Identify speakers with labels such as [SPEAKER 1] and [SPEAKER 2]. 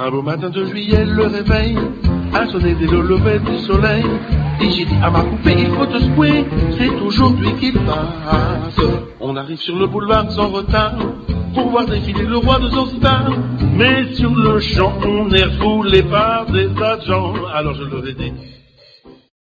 [SPEAKER 1] Un beau matin de juillet, le réveil a sonné dès le lever du soleil. Et j'ai dit à ma poupée, il faut te secouer, c'est aujourd'hui qu'il passe. On arrive sur le boulevard sans retard pour voir défiler le roi de Zanzibar. Mais sur le champ, on est refoulé par des tas de gens. Alors je leur ai dit,